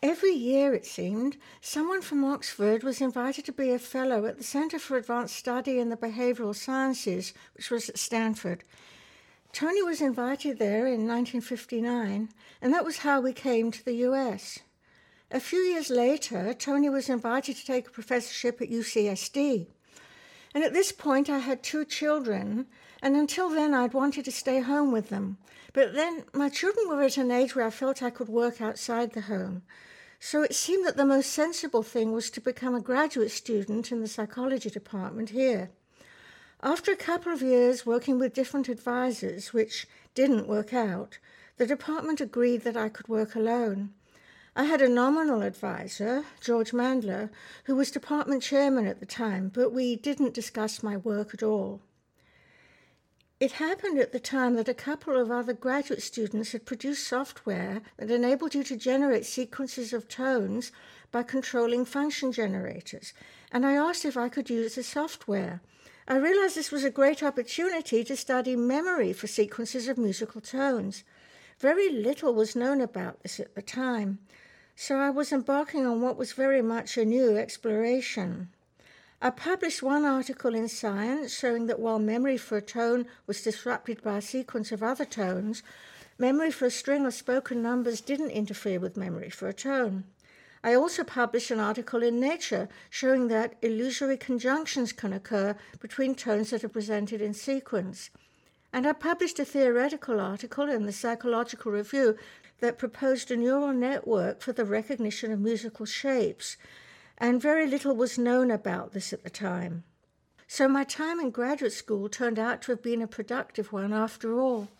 Every year, it seemed, someone from Oxford was invited to be a fellow at the Centre for Advanced Study in the Behavioural Sciences, which was at Stanford. Tony was invited there in 1959, and that was how we came to the US. A few years later, Tony was invited to take a professorship at UCSD. And at this point, I had 2 children, and until then, I'd wanted to stay home with them. But then my children were at an age where I felt I could work outside the home. So it seemed that the most sensible thing was to become a graduate student in the psychology department here. After a couple of years working with different advisors, which didn't work out, the department agreed that I could work alone. I had a nominal advisor, George Mandler, who was department chairman at the time, but we didn't discuss my work at all. It happened at the time that a couple of other graduate students had produced software that enabled you to generate sequences of tones by controlling function generators, and I asked if I could use the software. I realized this was a great opportunity to study memory for sequences of musical tones. Very little was known about this at the time, so I was embarking on what was very much a new exploration. I published one article in Science showing that while memory for a tone was disrupted by a sequence of other tones, memory for a string of spoken numbers didn't interfere with memory for a tone. I also published an article in Nature showing that illusory conjunctions can occur between tones that are presented in sequence. And I published a theoretical article in the Psychological Review that proposed a neural network for the recognition of musical shapes, and very little was known about this at the time. So my time in graduate school turned out to have been a productive one after all.